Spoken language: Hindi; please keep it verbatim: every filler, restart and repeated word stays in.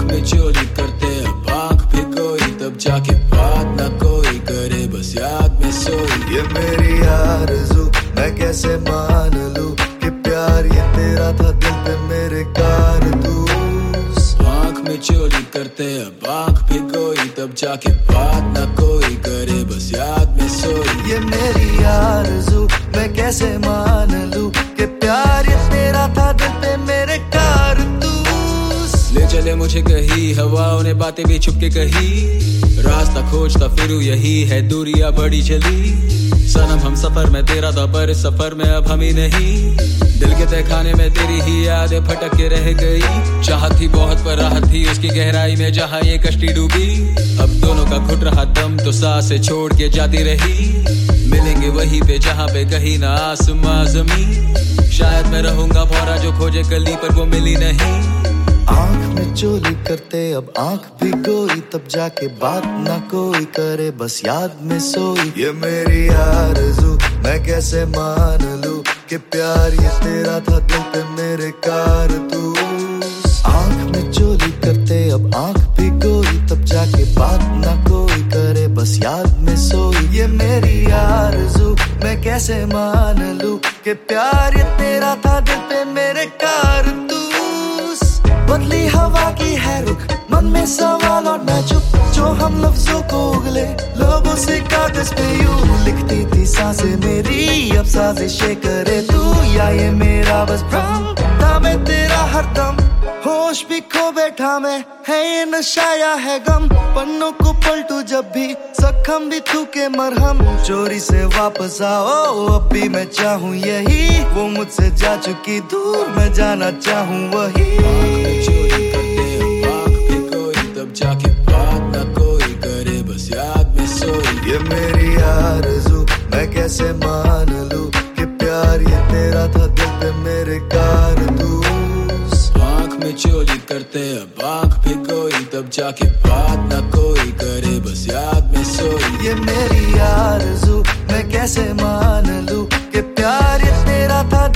में चोरी करते अब आँख भी कोई, तब जाके बात ना कोई करे, बस याद में सोई। ये मेरी आरज़ू मैं कैसे मान लूं कि प्यार ये तेरा था दिल पे मेरे कारतूस। आँख में चोरी करते अब आँख भी कोई, तब जाके बात ना कोई करे, बस याद में सोई। ये मेरी आरज़ू मैं कैसे मान लूं कि प्यार ये तेरा था दिल पे मेरे कारतूस। ले चले मुझे कहीं हवाओं ने बातें भी छुप के कही, रास्ता खोजता फिरूं यही है दूरियां बड़ी चली। सनम हम सफर में तेरा था पर सफर में अब हम ही नहीं, दिल के तहखाने में तेरी ही यादें भटक के रह गई। चाहत थी बहुत पर राहत थी उसकी गहराई में जहाँ ये कश्ती डूबी, अब दोनों का घुट रहा दम तो सांसें छोड़ के जाती रही। मिलेंगे वहीं पे जहाँ पे कहीं ना आसमां ज़मीं, शायद मैं रहूंगा भौरा जो खोजे कली पर वो मिली नहीं। आँख में चोरी करते अब आँख भी कोई, तब जाके बात ना कोई करे, बस याद में सोई। ये मेरी आरज़ू मैं कैसे मान लूं कि प्यार ये तेरा था दिल पे मेरे कारतूस। आँख में चोरी करते अब आँख भी कोई, तब जाके बात ना कोई करे, बस याद में सोई। ये मेरी आरज़ू मैं कैसे मान लूं कि प्यार ये तेरा था दिल पे मेरे कारतूस। बदली हवा की है रुख, मन में सवाल और मैं चुप, जो हम लफ्जों को उगले लोगों से कागज पे यूं लिखती थी सांसें मेरी, अब साजिशें करे तू या ये मेरा बस भ्रम था। मैं तेरा हरदम होश भी खो बैठा मैं, है ये नशा या है गम, पन्नों को पलटू जब भी जख्म भी थूके मरहम। चोरी से वापस आओ अब भी मैं चाहूँ यही, वो मुझसे जा चुकी दूर मैं जाना चाहूँ वही। चोरी करते अब आँख भी कोई, तब जाके बात ना कोई करे, बस याद में सोई। ये मेरी आरज़ू मैं कैसे मान लूं कि प्यार ये तेरा था दिल पे मेरे कारतूस। आँख में चोरी करते अब आँख भी कोई, तब जाके बात ना कोई करे, बस याद में सोई। ये मेरी आरज़ू मैं कैसे मान लूं कि प्यार ये तेरा था